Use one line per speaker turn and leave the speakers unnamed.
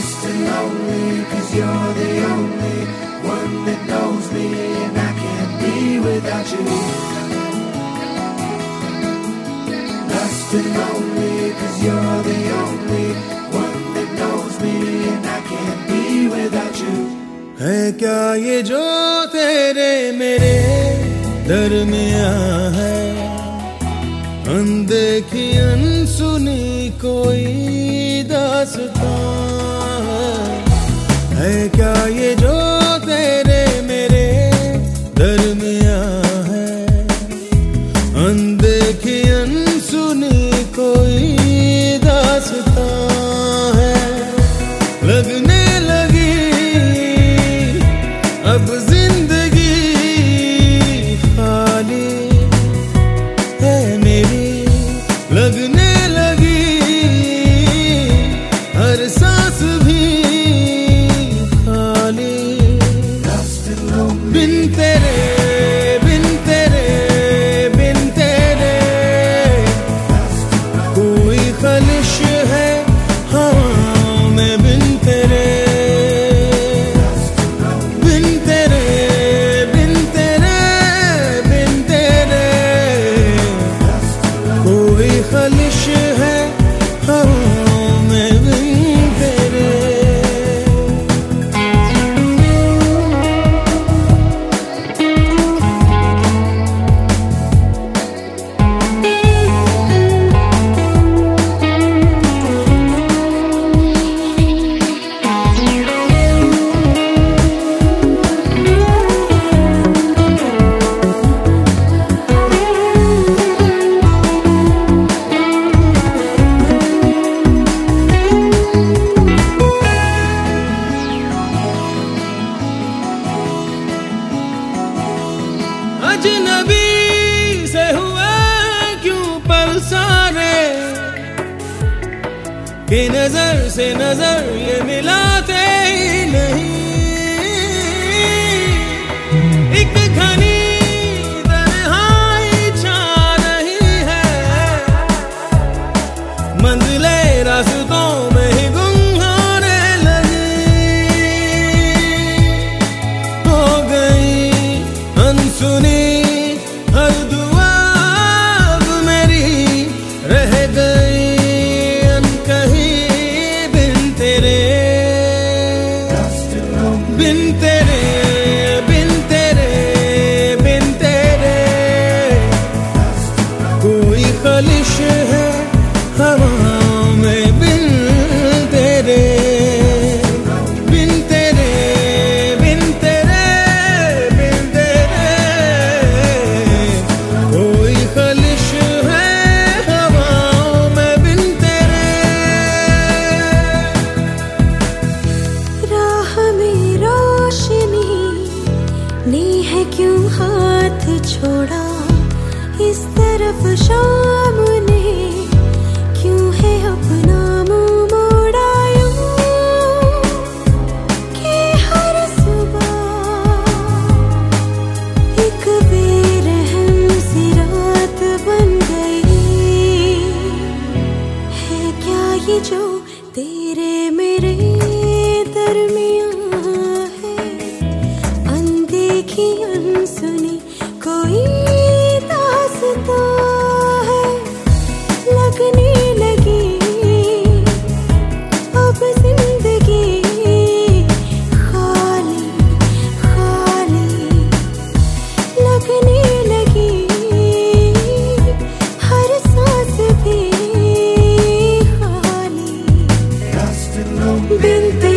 lost and lonely, 'cause you're the only one that knows me, and I can't be without you. Lost and lonely, 'cause you're the only one that knows me, and I can't be without you.
है क्या ये जो तेरे मेरे दरमियां है, अनदेखी अनसुनी कोई दास्तां है क्या ये जो तेरे मेरे दरमियां है, अनदेखी अनसुनी कोई दास्तां है। लगने लगी अब जिंदगी खाली है मेरी, लगने लगी हर सांस भी खाली। बिन तेरे बिन तेरे बिन तेरे कोई खलिश है हवाओं में, बिन तेरे बिन तेरे बिन तेरे बिन तेरे कोई खलिश है हवाओं में, बिन तेरे। अजनबी से हुआ क्यों पल सारे, कि नजर से नजर ये मिलाते ही नहीं। एक घनी तन्हाई छा रही है, मंजिले रास्तों में ही गुम होने लगी। हो गई अनसुनी हर दुआ अब मेरी, रह गई अनकही बिन तेरे बिन तेरे बिन तेरे बिन तेरे कोई खलिश है हवाओं में, बिन तेरे बिन तेरे बिन तेरे बिन तेरे कोई खलिश है हवाओं में, बिन तेरे।
राह में रोशनी ने है क्यों हाथ छोड़ा, इस तरफ शाम ने क्यों है अपना मुंह मोड़ा यूं, कि हर सुबह एक बेरहम सी रात बन गई। है क्या ये जो तेरे मेरे दरमियां है, अनदेखी अनसुनी कोई दास्तां है। लगने लगी अब जिंदगी खाली खाली, लगने लगी हर सांस भी खाली।
Lost and lonely,
bin